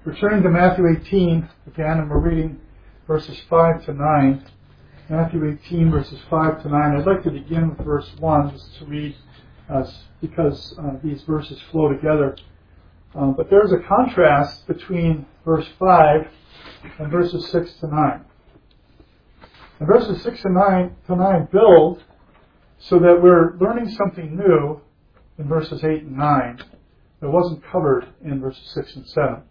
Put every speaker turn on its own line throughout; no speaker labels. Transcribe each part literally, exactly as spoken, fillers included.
We're turning to Matthew eighteen again, and we're reading verses five to nine. Matthew eighteen, verses five to nine. I'd like to begin with verse one, just to read, uh, because uh, these verses flow together. Uh, but there's a contrast between verse five and verses six to nine. And verses six and nine to nine build so that we're learning something new in verses eight and nine that wasn't covered in verses six and seven.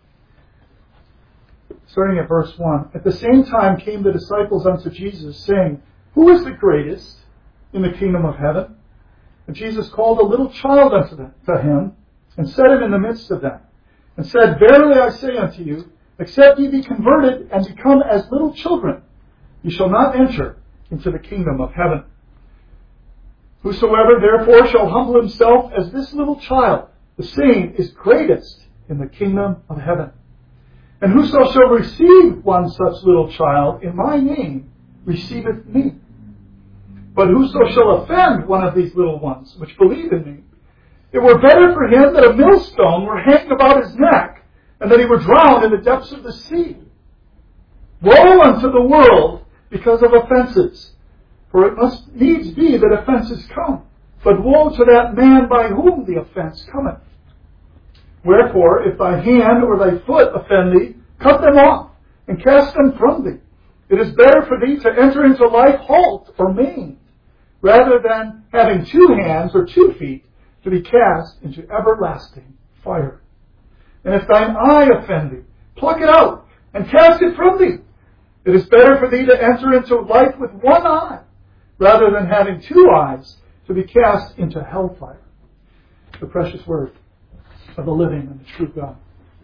Starting at verse one. At the same time came the disciples unto Jesus, saying, Who is the greatest in the kingdom of heaven? And Jesus called a little child unto them, to him, and set him in the midst of them, and said, Verily I say unto you, except ye be converted and become as little children, ye shall not enter into the kingdom of heaven. Whosoever therefore shall humble himself as this little child, the same is greatest in the kingdom of heaven. And whoso shall receive one such little child in my name receiveth me. But whoso shall offend one of these little ones which believe in me, it were better for him that a millstone were hanged about his neck, and that he were drowned in the depths of the sea. Woe unto the world because of offenses, for it must needs be that offenses come. But woe to that man by whom the offense cometh. Wherefore, if thy hand or thy foot offend thee, cut them off, and cast them from thee. It is better for thee to enter into life halt or maimed, rather than having two hands or two feet to be cast into everlasting fire. And if thine eye offend thee, pluck it out, and cast it from thee. It is better for thee to enter into life with one eye, rather than having two eyes to be cast into hellfire. The precious word of the living and the true God.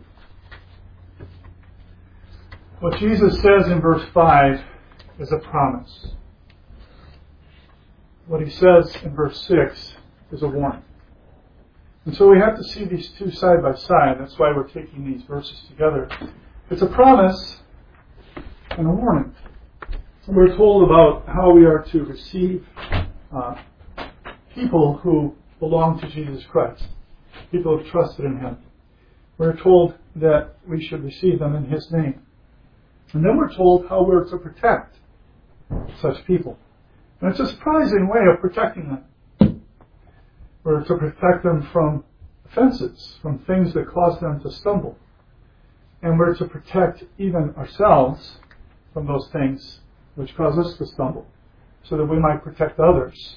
What Jesus says in verse five is a promise. What he says in verse six is a warning. And so we have to see these two side by side. That's why we're taking these verses together. It's a promise and a warning. And we're told about how we are to receive uh, people who belong to Jesus Christ. People who have trusted in Him. We're told that we should receive them in His name. And then we're told how we're to protect such people. And it's a surprising way of protecting them. We're to protect them from offenses, from things that cause them to stumble. And we're to protect even ourselves from those things which cause us to stumble, so that we might protect others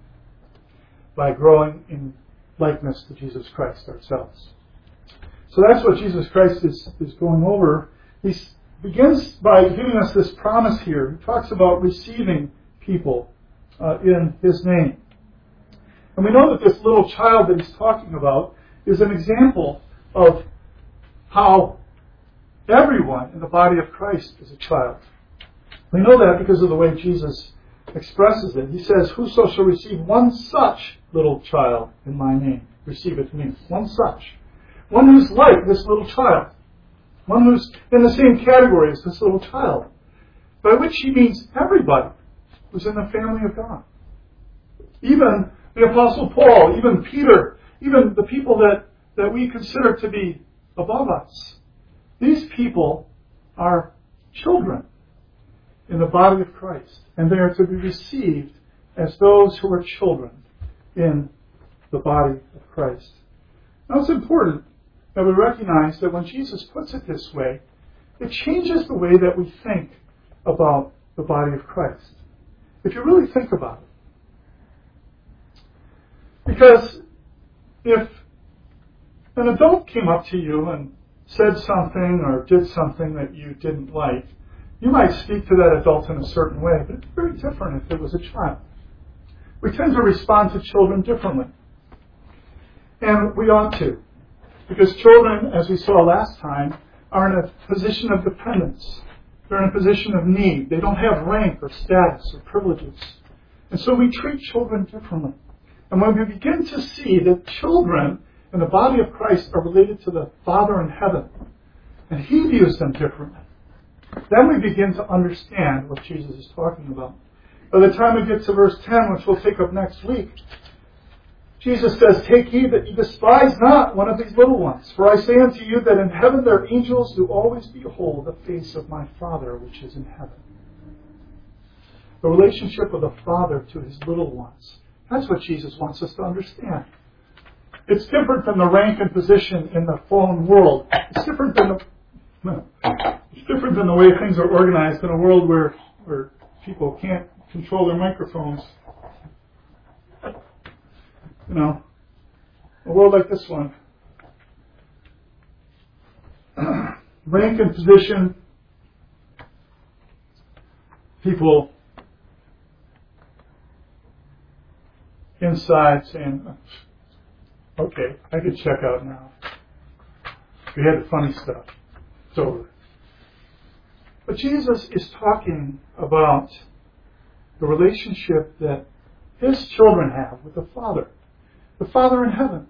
by growing in likeness to Jesus Christ ourselves. So that's what Jesus Christ is, is going over. He begins by giving us this promise here. He talks about receiving people uh, in His name. And we know that this little child that He's talking about is an example of how everyone in the body of Christ is a child. We know that because of the way Jesus expresses it. He says, Whoso shall receive one such little child in my name, receiveth me. One such. One who's like this little child. One who's in the same category as this little child. By which he means everybody who's in the family of God. Even the Apostle Paul, even Peter, even the people that, that we consider to be above us. These people are children in the body of Christ. And they are to be received as those who are children in the body of Christ. Now it's important that we recognize that when Jesus puts it this way, it changes the way that we think about the body of Christ. If you really think about it. Because if an adult came up to you and said something or did something that you didn't like, you might speak to that adult in a certain way, but it's very different if it was a child. We tend to respond to children differently. And we ought to. Because children, as we saw last time, are in a position of dependence. They're in a position of need. They don't have rank or status or privileges. And so we treat children differently. And when we begin to see that children in the body of Christ are related to the Father in heaven, and He views them differently, then we begin to understand what Jesus is talking about. By the time we get to verse ten, which we'll take up next week, Jesus says, "Take heed that you despise not one of these little ones. For I say unto you that in heaven their angels do always behold the face of my Father which is in heaven." The relationship of the Father to His little ones. That's what Jesus wants us to understand. It's different than the rank and position in the fallen world. It's different than the, no, it's different than the way things are organized in a world where, where people can't control their microphones. You know, a world like this one. Rank and position. People inside saying, "Okay, I can check out now. We had the funny stuff. It's over." But Jesus is talking about the relationship that His children have with the Father. The Father in heaven.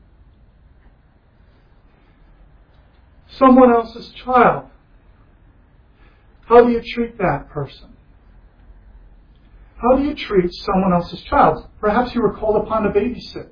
Someone else's child. How do you treat that person? How do you treat someone else's child? Perhaps you were called upon to babysit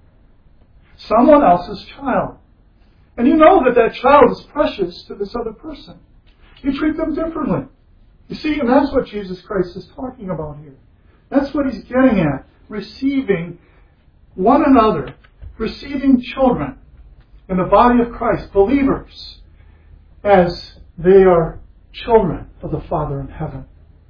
someone else's child. And you know that that child is precious to this other person. You treat them differently. You see, and that's what Jesus Christ is talking about here. That's what He's getting at. Receiving one another. Receiving children in the body of Christ, believers, as they are children of the Father in heaven.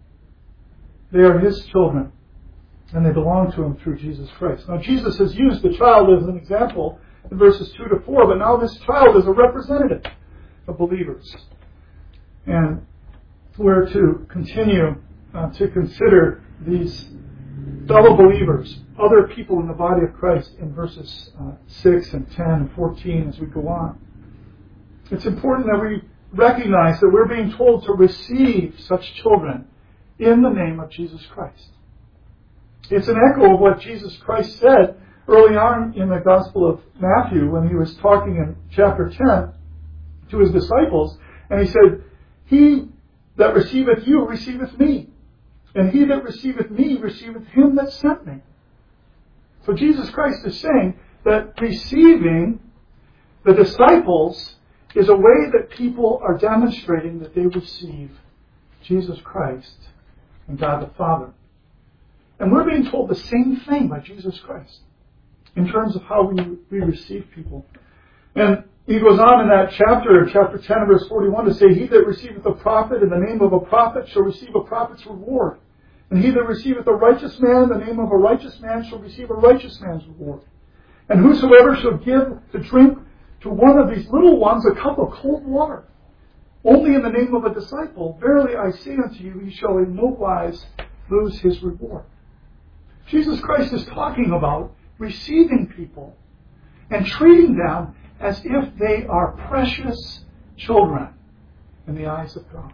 They are His children, and they belong to Him through Jesus Christ. Now, Jesus has used the child as an example in verses two to four, but now this child is a representative of believers. And we're to continue uh, to consider these fellow believers, other people in the body of Christ, in verses uh, six and ten and fourteen as we go on. It's important that we recognize that we're being told to receive such children in the name of Jesus Christ. It's an echo of what Jesus Christ said early on in the Gospel of Matthew when He was talking in chapter ten to His disciples. And He said, "He that receiveth you receiveth me, and he that receiveth me receiveth Him that sent me." So Jesus Christ is saying that receiving the disciples is a way that people are demonstrating that they receive Jesus Christ and God the Father. And we're being told the same thing by Jesus Christ in terms of how we, we receive people. And He goes on in that chapter, chapter ten, verse forty-one, to say, "He that receiveth a prophet in the name of a prophet shall receive a prophet's reward. And he that receiveth a righteous man in the name of a righteous man shall receive a righteous man's reward. And whosoever shall give to drink to one of these little ones a cup of cold water, only in the name of a disciple, verily I say unto you, he shall in no wise lose his reward." Jesus Christ is talking about receiving people and treating them as if they are precious children in the eyes of God.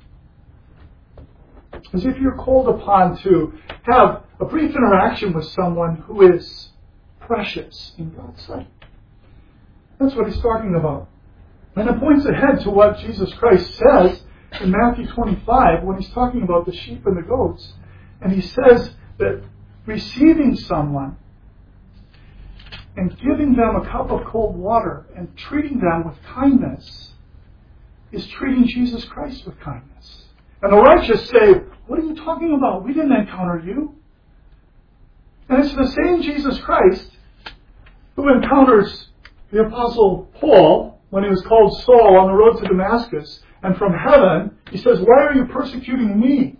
As if you're called upon to have a brief interaction with someone who is precious in God's sight. That's what He's talking about. And it points ahead to what Jesus Christ says in Matthew twenty-five when He's talking about the sheep and the goats. And He says that receiving someone and giving them a cup of cold water and treating them with kindness is treating Jesus Christ with kindness. And the righteous say, "What are you talking about? We didn't encounter you." And it's the same Jesus Christ who encounters the Apostle Paul when he was called Saul on the road to Damascus. And from heaven, he says, "Why are you persecuting me?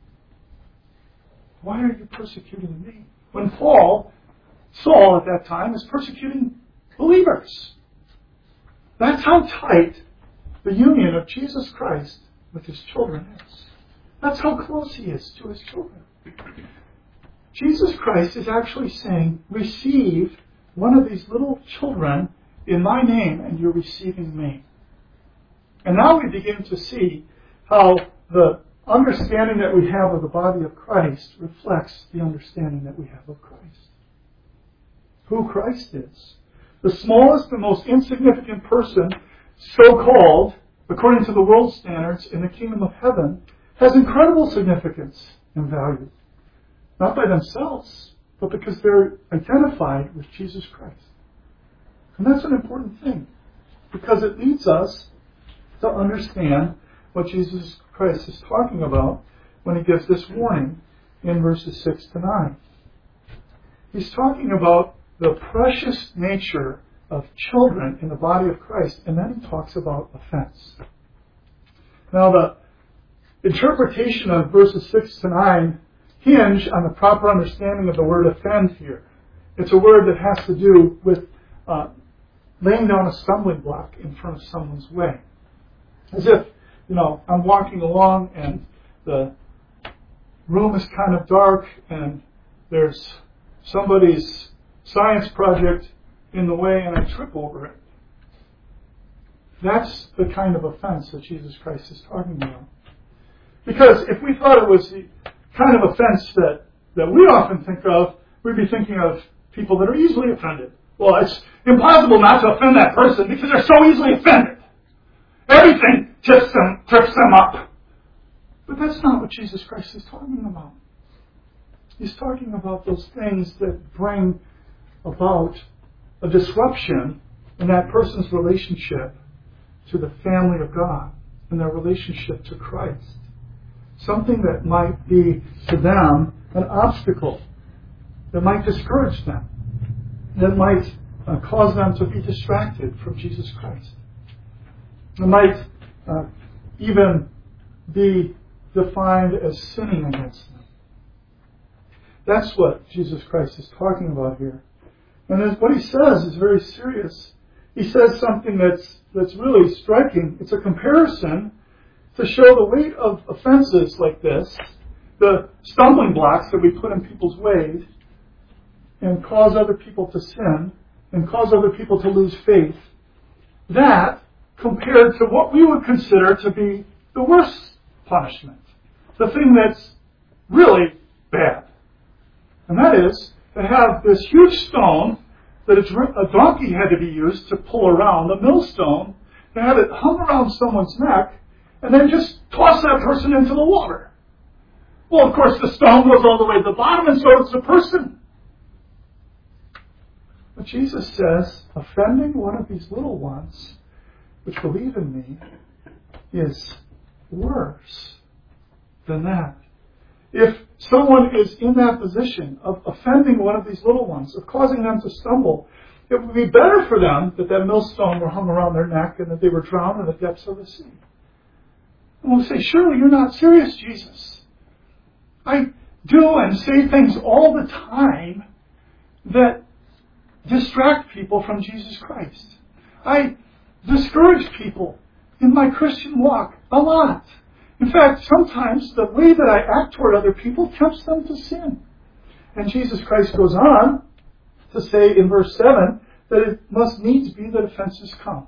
Why are you persecuting me?" When Paul, Saul at that time, is persecuting believers. That's how tight the union of Jesus Christ with His children is. That's how close He is to His children. Jesus Christ is actually saying, receive one of these little children in my name and you're receiving me. And now we begin to see how the understanding that we have of the body of Christ reflects the understanding that we have of Christ. Who Christ is. The smallest and most insignificant person, so-called, according to the world standards, in the kingdom of heaven, has incredible significance and value. Not by themselves, but because they're identified with Jesus Christ. And that's an important thing, because it leads us to understand what Jesus Christ is talking about when he gives this warning in verses six to nine. He's talking about the precious nature of children in the body of Christ, and then he talks about offense. Now, the interpretation of verses six to nine hinge on the proper understanding of the word offend here. It's a word that has to do with uh, laying down a stumbling block in front of someone's way. As if, you know, I'm walking along and the room is kind of dark and there's somebody's science project in the way and I trip over it. That's the kind of offense that Jesus Christ is talking about. Because if we thought it was the kind of offense that, that we often think of, we'd be thinking of people that are easily offended. Well, it's impossible not to offend that person because they're so easily offended. Everything trips them, trips them up. But that's not what Jesus Christ is talking about. He's talking about those things that bring about a disruption in that person's relationship to the family of God and their relationship to Christ. Something that might be to them an obstacle, that might discourage them, that might uh, cause them to be distracted from Jesus Christ. It might uh, even be defined as sinning against them. That's what Jesus Christ is talking about here. And as what he says is very serious. He says something that's that's really striking. It's a comparison to show the weight of offenses like this, the stumbling blocks that we put in people's ways and cause other people to sin and cause other people to lose faith. That compared to what we would consider to be the worst punishment, the thing that's really bad. And that is to have this huge stone that a donkey had to be used to pull around, a millstone, to have it hung around someone's neck, and then just toss that person into the water. Well, of course, the stone goes all the way to the bottom, and so does the person. But Jesus says, offending one of these little ones, which believe in me, is worse than that. If someone is in that position of offending one of these little ones, of causing them to stumble, it would be better for them that that millstone were hung around their neck and that they were drowned in the depths of the sea. And we'll say, surely you're not serious, Jesus. I do and say things all the time that distract people from Jesus Christ. I discourage people in my Christian walk a lot. In fact, sometimes the way that I act toward other people tempts them to sin. And Jesus Christ goes on to say in verse seven that it must needs be that offenses come.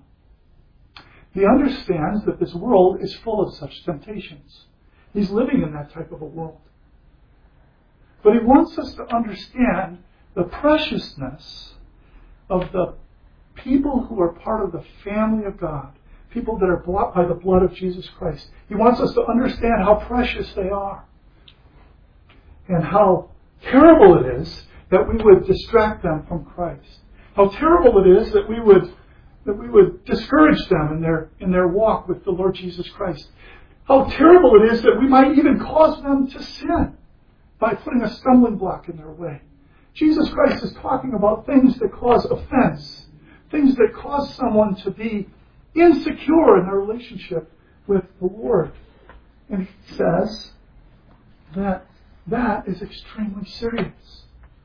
He understands that this world is full of such temptations. He's living in that type of a world. But he wants us to understand the preciousness of the people who are part of the family of God, people that are bought by the blood of Jesus Christ. He wants us to understand how precious they are and how terrible it is that we would distract them from Christ. How terrible it is that we would that we would discourage them in their in their walk with the Lord Jesus Christ. How terrible it is that we might even cause them to sin by putting a stumbling block in their way. Jesus Christ is talking about things that cause offense, things that cause someone to be insecure in their relationship with the Lord. And he says that that is extremely serious.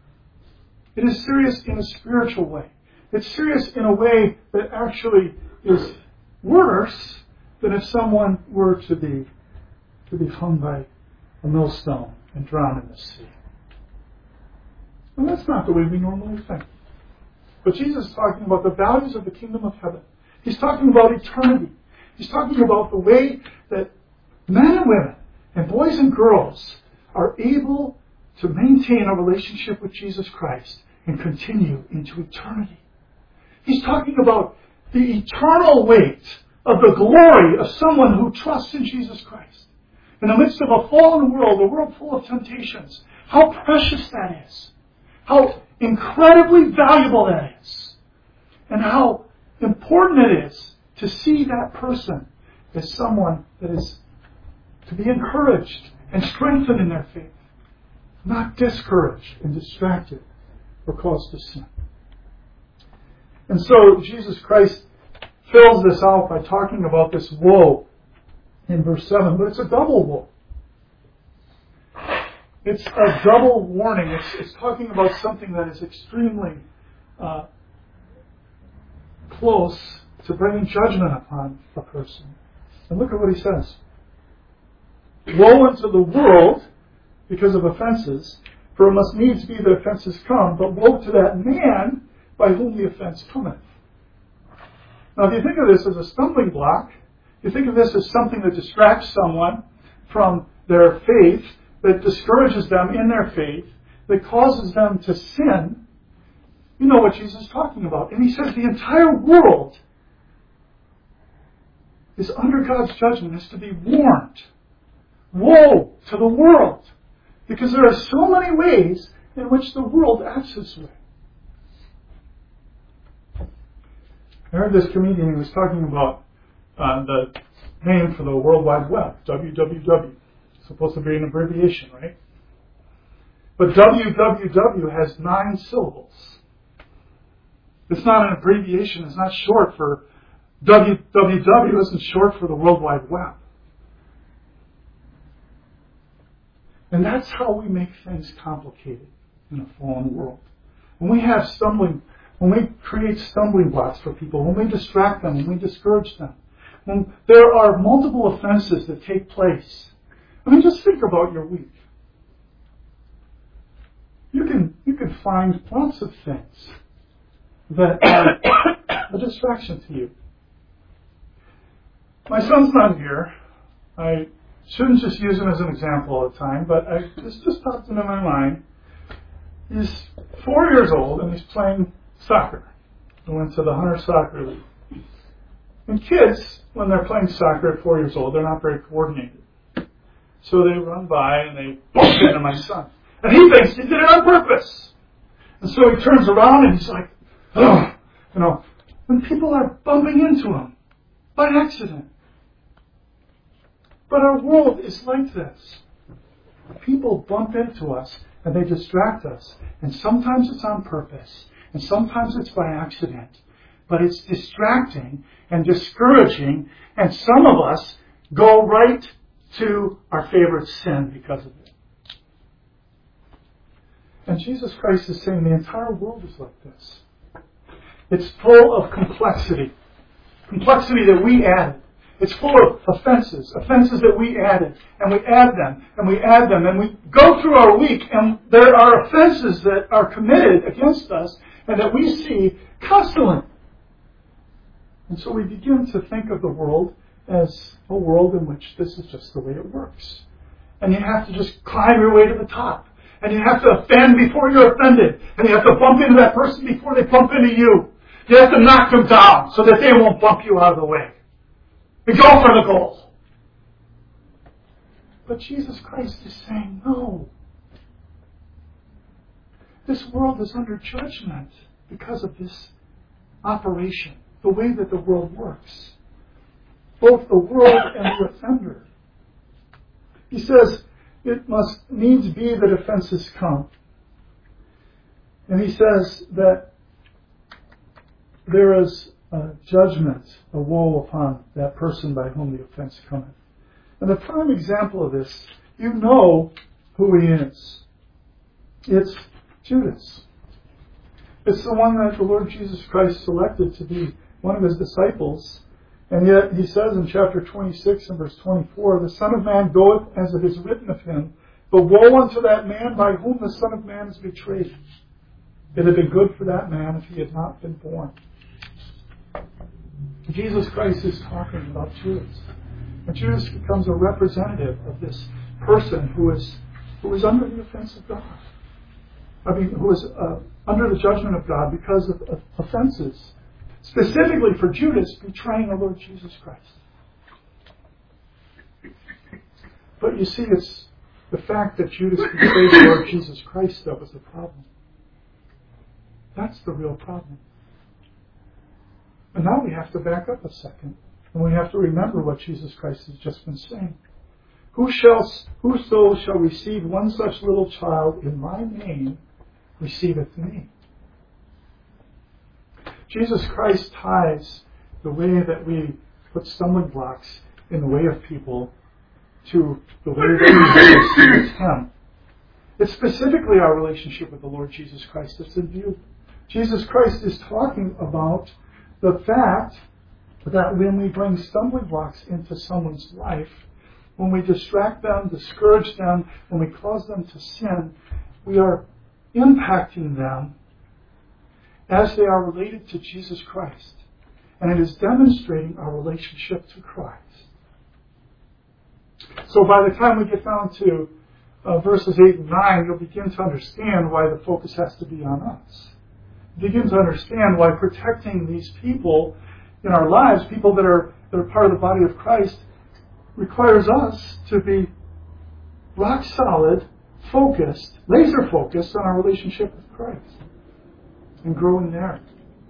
It is serious in a spiritual way. It's serious in a way that actually is worse than if someone were to be to be hung by a millstone and drowned in the sea. And that's not the way we normally think. But Jesus is talking about the values of the kingdom of heaven. He's talking about eternity. He's talking about the way that men and women and boys and girls are able to maintain a relationship with Jesus Christ and continue into eternity. He's talking about the eternal weight of the glory of someone who trusts in Jesus Christ. In the midst of a fallen world, a world full of temptations, how precious that is. how incredibly valuable that is, and how important it is to see that person as someone that is to be encouraged and strengthened in their faith, not discouraged and distracted or caused to sin. And so Jesus Christ fills this out by talking about this woe in verse seven, but it's a double woe. It's a double warning. It's, it's talking about something that is extremely uh, close to bringing judgment upon a person. And look at what he says. Woe unto the world because of offenses, for it must needs be that offenses come, but woe to that man by whom the offense cometh. Now, if you think of this as a stumbling block, you think of this as something that distracts someone from their faith, that discourages them in their faith, that causes them to sin, you know what Jesus is talking about. And he says the entire world is under God's judgment, is to be warned. Woe to the world! Because there are so many ways in which the world acts this way. I heard this comedian, he was talking about uh, the name for the World Wide Web, W W W. It's supposed to be an abbreviation, right? But W W W has nine syllables. It's not an abbreviation. It's not short for W W W isn't short for the World Wide Web. And that's how we make things complicated in a fallen world. When we have stumbling, when we create stumbling blocks for people, when we distract them, when we discourage them, when there are multiple offenses that take place. I mean, just think about your week. You can you can find lots of things that are a distraction to you. My son's not here. I shouldn't just use him as an example all the time, but I, this just popped into my mind. He's four years old and he's playing soccer. I went to the Hunter Soccer League. And kids, when they're playing soccer at four years old, they're not very coordinated. So they run by and they bump into my son. And he thinks he did it on purpose. And so he turns around and he's like, oh, you know, when people are bumping into him by accident. But our world is like this. People bump into us and they distract us. And sometimes it's on purpose. And sometimes it's by accident. But it's distracting and discouraging. And some of us go right to our favorite sin because of it. And Jesus Christ is saying the entire world is like this. It's full of complexity. Complexity that we added. It's full of offenses, offenses that we added, and we add them, and we add them, and we go through our week, and there are offenses that are committed against us, and that we see constantly. And so we begin to think of the world as a world in which this is just the way it works. And you have to just climb your way to the top. And you have to offend before you're offended. And you have to bump into that person before they bump into you. You have to knock them down so that they won't bump you out of the way. And go for the goal. But Jesus Christ is saying, no. This world is under judgment because of this operation, the way that the world works. Both the world and the offender. He says, it must needs be that offenses come. And he says that there is a judgment, a woe upon that person by whom the offense cometh. And the prime example of this, you know who he is. It's Judas. It's the one that the Lord Jesus Christ selected to be one of his disciples. And yet he says in chapter twenty-six and verse twenty-four, the Son of Man goeth as it is written of him, but woe unto that man by whom the Son of Man is betrayed. It had been good for that man if he had not been born. Jesus Christ is talking about Judas. And Judas becomes a representative of this person who is who is under the offense of God. I mean, who is uh, under the judgment of God because of, of offenses. Specifically for Judas betraying the Lord Jesus Christ. But you see, it's the fact that Judas betrayed the Lord Jesus Christ that was the problem. That's the real problem. And now we have to back up a second, and we have to remember what Jesus Christ has just been saying. Who shall, whoso shall receive one such little child in my name, receiveth me. Jesus Christ ties the way that we put stumbling blocks in the way of people to the way that we receive Him. It's specifically our relationship with the Lord Jesus Christ that's in view. Jesus Christ is talking about the fact that when we bring stumbling blocks into someone's life, when we distract them, discourage them, when we cause them to sin, we are impacting them as they are related to Jesus Christ. And it is demonstrating our relationship to Christ. So by the time we get down to uh, verses eight and nine, you'll begin to understand why the focus has to be on us. Begin to understand why protecting these people in our lives, people that are, that are part of the body of Christ, requires us to be rock solid, focused, laser focused on our relationship with Christ and growing there.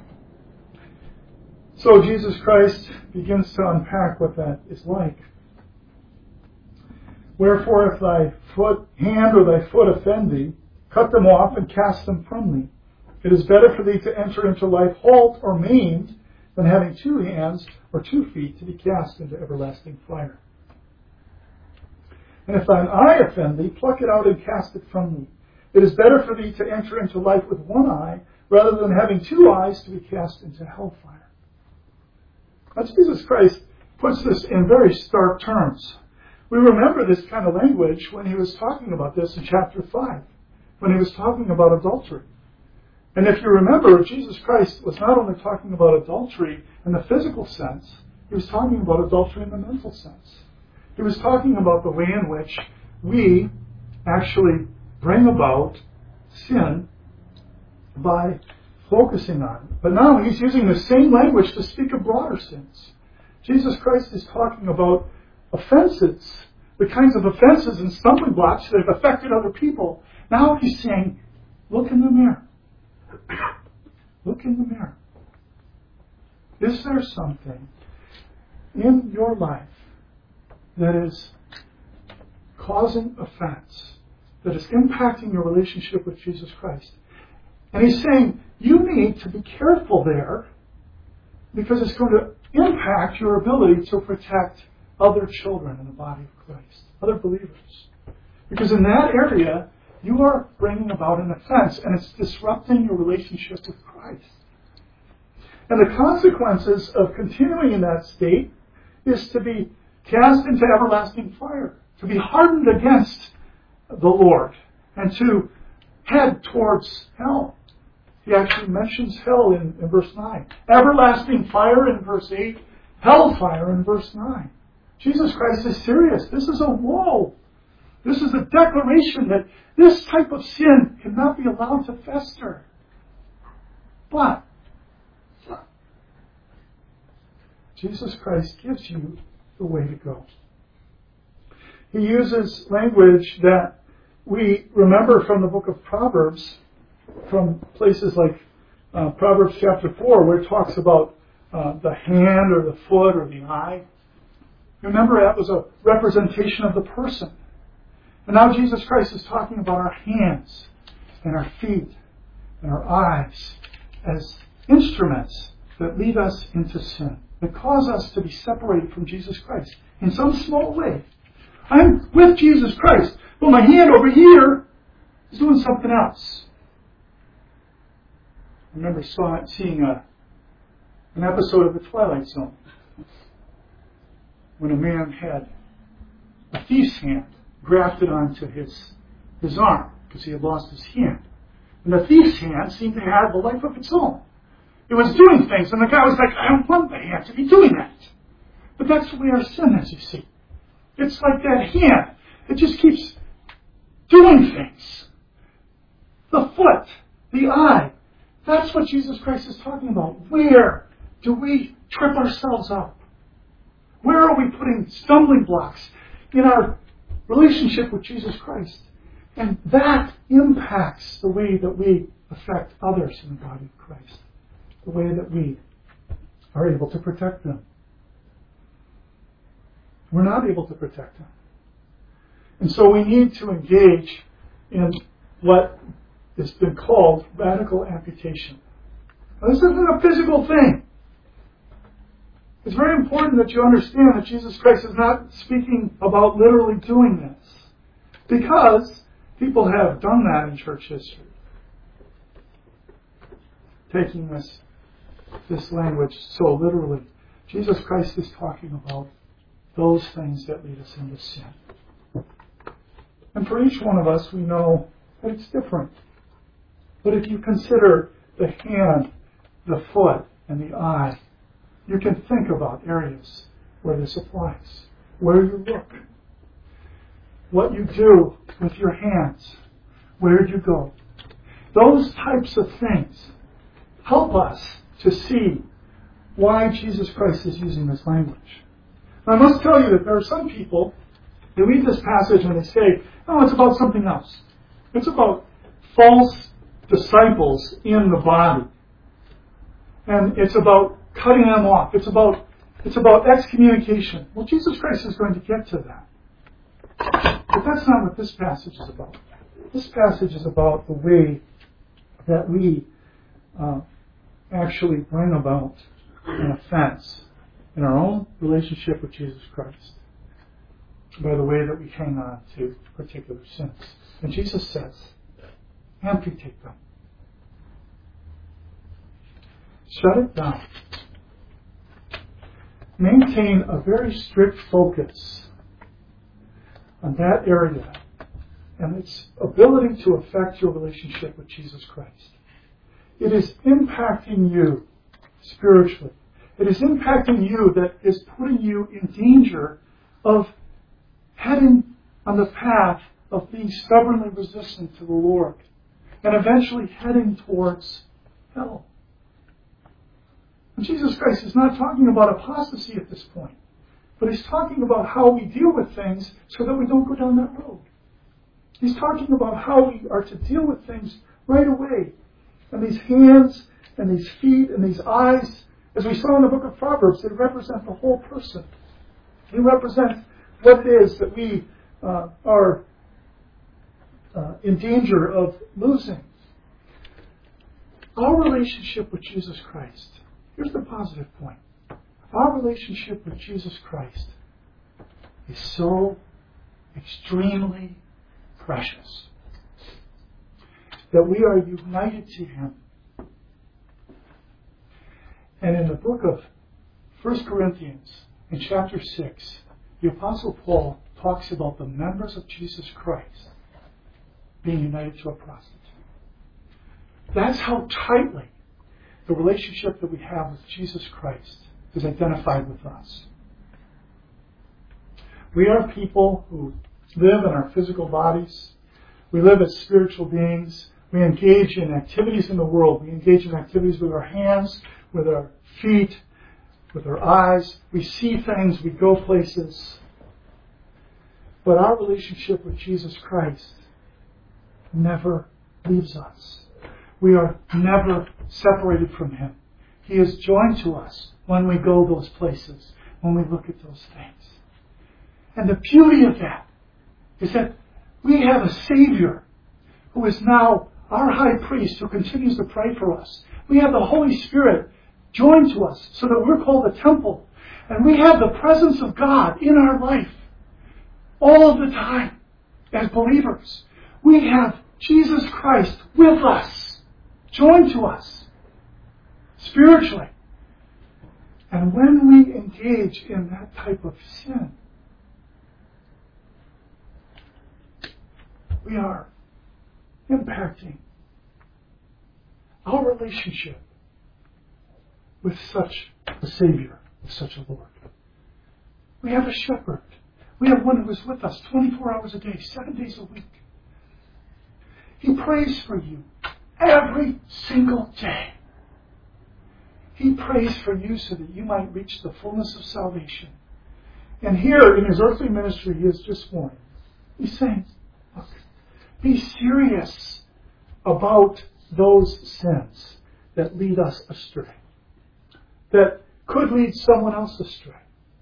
So Jesus Christ begins to unpack what that is like. Wherefore, if thy foot, hand or thy foot offend thee, cut them off and cast them from thee. It is better for thee to enter into life halt or maimed than having two hands or two feet to be cast into everlasting fire. And if thine eye offend thee, pluck it out and cast it from thee. It is better for thee to enter into life with one eye rather than having two eyes to be cast into hellfire. Now, Jesus Christ puts this in very stark terms. We remember this kind of language when he was talking about this in chapter five, when he was talking about adultery. And if you remember, Jesus Christ was not only talking about adultery in the physical sense, he was talking about adultery in the mental sense. He was talking about the way in which we actually bring about sin by focusing on it. But now he's using the same language to speak of broader sins. Jesus Christ is talking about offenses, the kinds of offenses and stumbling blocks that have affected other people. Now he's saying, look in the mirror. Look in the mirror. Is there something in your life that is causing offense, that is impacting your relationship with Jesus Christ? And he's saying, you need to be careful there because it's going to impact your ability to protect other children in the body of Christ, other believers. Because in that area, you are bringing about an offense, and it's disrupting your relationship with Christ. And the consequences of continuing in that state is to be cast into everlasting fire, to be hardened against the Lord, and to head towards hell. He actually mentions hell in, in verse nine. Everlasting fire in verse eight, hellfire in verse nine. Jesus Christ is serious. This is a woe. This is a declaration that this type of sin cannot be allowed to fester. But Jesus Christ gives you the way to go. He uses language that we remember from the book of Proverbs, from places like uh, Proverbs chapter four, where it talks about uh, the hand or the foot or the eye. Remember, that was a representation of the person. And now Jesus Christ is talking about our hands and our feet and our eyes as instruments that lead us into sin, that cause us to be separated from Jesus Christ in some small way. I'm with Jesus Christ, but my hand over here is doing something else. I remember saw, seeing a, an episode of The Twilight Zone when a man had a thief's hand grafted onto his, his arm because he had lost his hand. And the thief's hand seemed to have a life of its own. It was doing things, and the guy was like, I don't want the hand to be doing that. But that's the way our sin is, you see. It's like that hand. It just keeps doing things. The foot, the eye. That's what Jesus Christ is talking about. Where do we trip ourselves up? Where are we putting stumbling blocks in our relationship with Jesus Christ? And that impacts the way that we affect others in the body of Christ, the way that we are able to protect them. We're not able to protect them. And so we need to engage in what has been called radical amputation. Now, this isn't a physical thing. It's very important that you understand that Jesus Christ is not speaking about literally doing this, because people have done that in church history, taking this, this language so literally. Jesus Christ is talking about those things that lead us into sin. And for each one of us, we know that it's different. But if you consider the hand, the foot, and the eye, you can think about areas where this applies. Where you look. What you do with your hands. Where you go. Those types of things help us to see why Jesus Christ is using this language. Now, I must tell you that there are some people that read this passage and they say, oh, it's about something else. It's about false disciples in the body. And it's about cutting them off. It's about it's about excommunication. Well, Jesus Christ is going to get to that. But that's not what this passage is about. This passage is about the way that we uh, actually bring about an offense in our own relationship with Jesus Christ by the way that we hang on to particular sins. And Jesus says, amputate them. Shut it down. Maintain a very strict focus on that area and its ability to affect your relationship with Jesus Christ. It is impacting you spiritually. It is impacting you that is putting you in danger of heading on the path of being stubbornly resistant to the Lord and eventually heading towards hell. And Jesus Christ is not talking about apostasy at this point, but he's talking about how we deal with things so that we don't go down that road. He's talking about how we are to deal with things right away. And these hands and these feet and these eyes, as we saw in the book of Proverbs, they represent the whole person. They represent what it is that we uh, are uh, in danger of losing. Our relationship with Jesus Christ. Here's the positive point. Our relationship with Jesus Christ is so extremely precious that we are united to Him. And in the book of First Corinthians, in chapter six, the Apostle Paul talks about the members of Jesus Christ being united to a prostitute. That's how tightly the relationship that we have with Jesus Christ is identified with us. We are people who live in our physical bodies. We live as spiritual beings. We engage in activities in the world. We engage in activities with our hands, with our feet, with our eyes. We see things. We go places. But our relationship with Jesus Christ never leaves us. We are never separated from Him. He is joined to us when we go those places, when we look at those things. And the beauty of that is that we have a Savior who is now our high priest who continues to pray for us. We have the Holy Spirit joined to us so that we're called a temple. And we have the presence of God in our life all of the time as believers. We have Jesus Christ with us, joined to us spiritually. And when we engage in that type of sin, we are impacting our relationship with such a Savior, with such a Lord. We have a shepherd. We have one who is with us twenty-four hours a day, seven days a week. He prays for you every single day. He prays for you so that you might reach the fullness of salvation. And here in His earthly ministry, He is just warning. He's saying, look, be serious about those sins that lead us astray, that could lead someone else astray.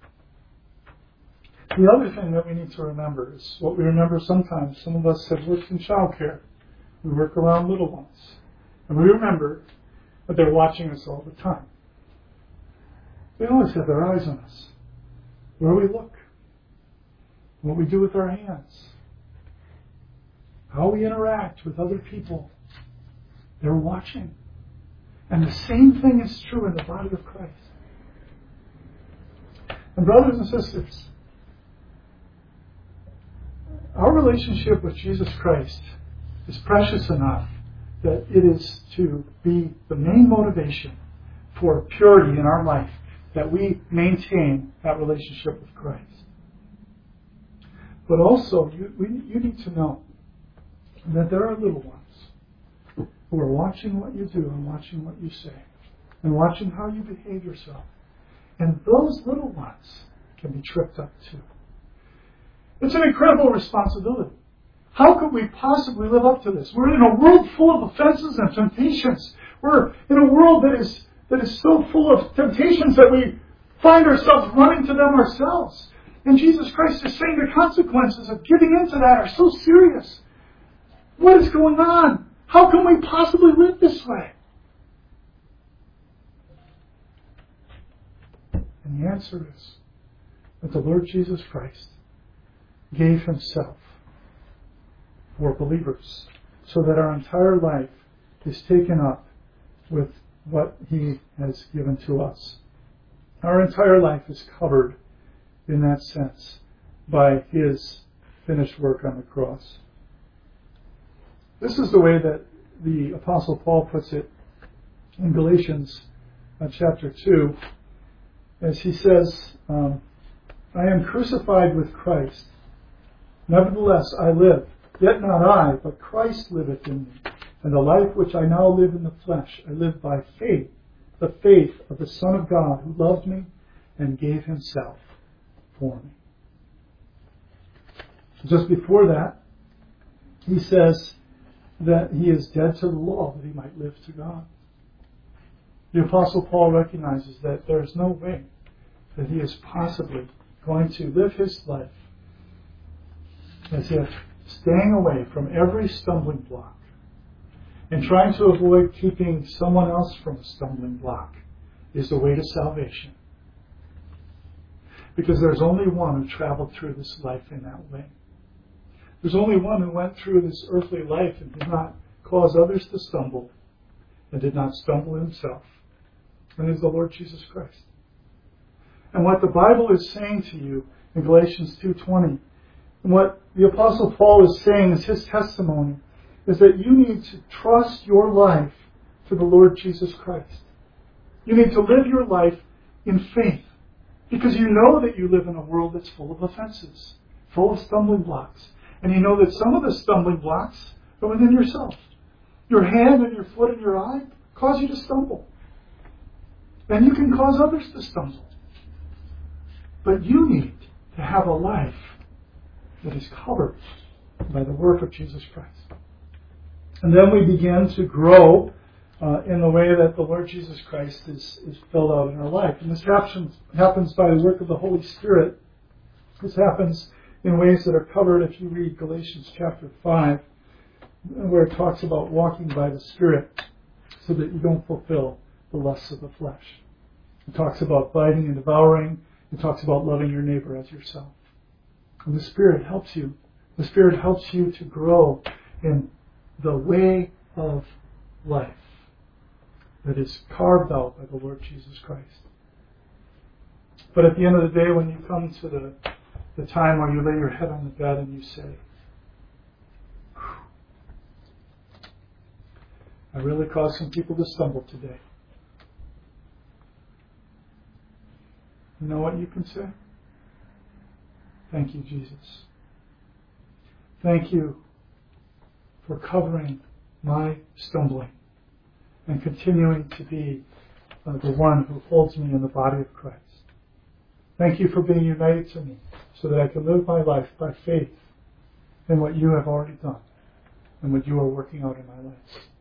The other thing that we need to remember is what we remember sometimes. Some of us have worked in childcare. We work around little ones. And we remember that they're watching us all the time. They always have their eyes on us. Where we look. What we do with our hands. How we interact with other people. They're watching. And the same thing is true in the body of Christ. And brothers and sisters, our relationship with Jesus Christ is precious enough that it is to be the main motivation for purity in our life, that we maintain that relationship with Christ. But also, you, we, you need to know that there are little ones who are watching what you do and watching what you say and watching how you behave yourself. And those little ones can be tripped up too. It's an incredible responsibility. How could we possibly live up to this? We're in a world full of offenses and temptations. We're in a world that is that is so full of temptations that we find ourselves running to them ourselves. And Jesus Christ is saying the consequences of giving into that are so serious. What is going on? How can we possibly live this way? And the answer is that the Lord Jesus Christ gave Himself for believers so that our entire life is taken up with what He has given to us. Our entire life is covered in that sense by His finished work on the cross. This is the way that the Apostle Paul puts it in Galatians uh, chapter two, as he says, um, I am crucified with Christ. Nevertheless, I live, yet not I, but Christ liveth in me. And the life which I now live in the flesh, I live by faith, the faith of the Son of God who loved me and gave Himself for me. Just before that, he says that he is dead to the law that he might live to God. The Apostle Paul recognizes that there is no way that he is possibly going to live his life as if staying away from every stumbling block and trying to avoid keeping someone else from a stumbling block is the way to salvation. Because there's only one who traveled through this life in that way. There's only one who went through this earthly life and did not cause others to stumble and did not stumble himself. And it is the Lord Jesus Christ. And what the Bible is saying to you in Galatians two twenty, and what the Apostle Paul is saying as his testimony, is that you need to trust your life to the Lord Jesus Christ. You need to live your life in faith, because you know that you live in a world that's full of offenses, full of stumbling blocks. And you know that some of the stumbling blocks are within yourself. Your hand and your foot and your eye cause you to stumble. And you can cause others to stumble. But you need to have a life that is covered by the work of Jesus Christ. And then we begin to grow uh, in the way that the Lord Jesus Christ is, is filled out in our life. And this happens, happens by the work of the Holy Spirit. This happens in ways that are covered if you read Galatians chapter five, where it talks about walking by the Spirit so that you don't fulfill the lusts of the flesh. It talks about biting and devouring. It talks about loving your neighbor as yourself. And the Spirit helps you. The Spirit helps you to grow in the way of life that is carved out by the Lord Jesus Christ. But at the end of the day, when you come to the, the time where you lay your head on the bed and you say, I really caused some people to stumble today. You know what you can say? Thank you, Jesus. Thank you for covering my stumbling and continuing to be uh, the one who holds me in the body of Christ. Thank you for being united to me so that I can live my life by faith in what you have already done and what you are working out in my life.